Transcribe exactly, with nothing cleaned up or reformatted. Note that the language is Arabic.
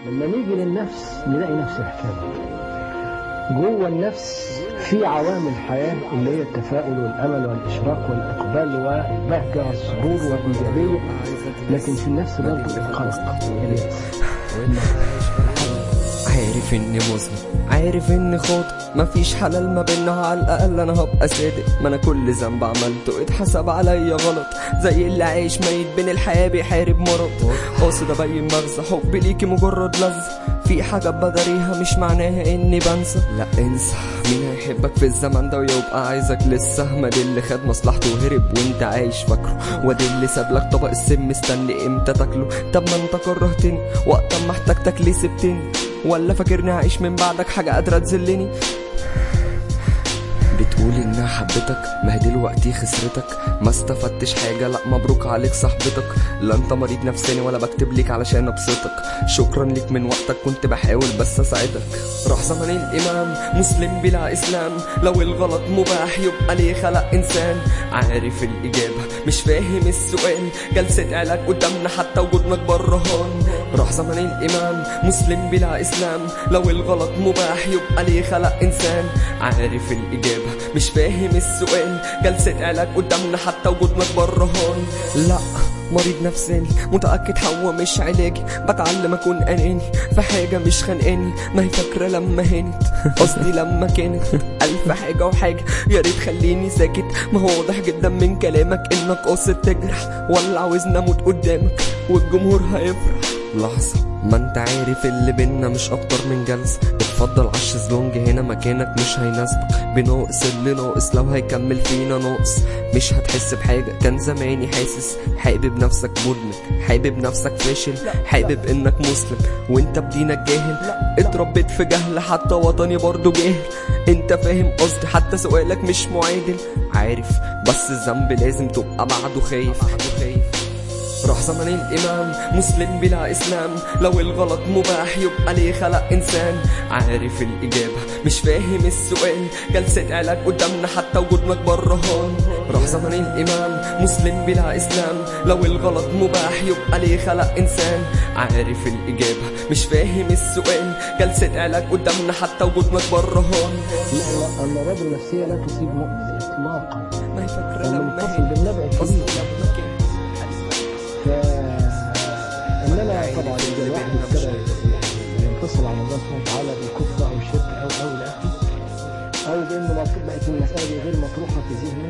لما نيجي للنفس نلاقي نفس الحكاية. جوه النفس في عوامل حياة اللي هي التفاؤل والأمل والإشراق والإقبال والبهجة والسرور والإيجابية، لكن في النفس برضه القلق اليأس. عارف اني مذنب، عارف اني خاطئ، مفيش حلال ما بينا، على الاقل انا هبقى صادق. ما انا كل ذنب عملته اتحسب عليا غلط، زي اللي عايش ميت بين الحياة بيحارب مرض. قاصد ابين مغزى حبي ليكي مجرد لذة، في حاجة بداريها مش معناها اني بنسى. لا انسى، مين هيحبك في الزمن ده ويبقى عايزك لسه؟ ما دي اللي خد مصلحته وهرب وانت عايش فاكره، وادي اللي سابلك طبق السم مستني امتى تاكله. طب ما انت كرهتني وقت ما احتاجتك ليه سبتني؟ ولا فاكرني هعيش من بعدك حاجة قادرة تذلني؟ بتقول انها حبتك، ما هي دلوقتي خسرتك، ما استفدتش حاجة. لا مبروك عليك صاحبتك، لا انت مريض نفساني ولا بكتب ليك علشان ابسطك. شكرا ليك من وقتك، كنت بحاول بس اساعدك. راح زمن الامام مسلم بلا اسلام، لو الغلط مباح يبقى ليه خلق انسان. عارف الاجابة مش فاهم السؤال، جلسة علاج قدامنا حتى وجودنا برهان. راح زمن الامام مسلم بلا اسلام، لو الغلط مباح يبقى ليه خلق انسان. عارف الاجابة مش فاهم السؤال، جلسة علاج قدامنا حتى وجودنا برهان. لا مريض نفساني متأكد حوا مش علاجي، بتعلم اكون اناني في حاجة مش خانقاني. ما هي فاكرة لما هانت، قصدي لما كانت الف حاجة وحاجة. يا ريت خليني ساكت، ما هو واضح جدا من كلامك انك قاصد تجرح، ولا عاوزني اموت قدامك والجمهور هيفرح. لحظة، ما انت عارف اللي بينا مش اكتر من جلسة. اتفضل عالشيزلونج هنا مكانك مش هيناسبك، بناقص اللي ناقص لو هيكمل فينا ناقص. مش هتحس بحاجة، كان زماني حاسس. حابب نفسك مدمن، حابب نفسك فاشل، حابب انك مسلم وانت بدينك جاهل. اتربيت في جهل، حتى وطني برضو جاهل. انت فاهم قصدي، حتى سؤالك مش معادل. عارف بس الذنب لازم تبقى بعده خايف. راح زمن الامام مسلم بلا اسلام، لو الغلط مباح يبقى ليه خلق انسان. عارف الاجابة مش فاهم السؤال، جلسة علاج قدامنا حتى وجودنا برهان. راح زمن الامام مسلم بلا اسلام، لو الغلط مباح يبقى ليه خلق انسان. عارف الاجابة مش فاهم السؤال، جلسة علاج قدامنا حتى وجودنا برهان. لا لا، الامراض النفسية لا تصيب مؤمن اطلاقا، ما هي فاكرة لما متصل بالنبع الكبير. فإننا طبعا إذا الواحد ابتدى ينفصل عن الله سبحانه وتعالى بالكفر أو الشرك أو أو الآخر، أو بأنه بقت المسألة دي غير مطروحة في ذهنه،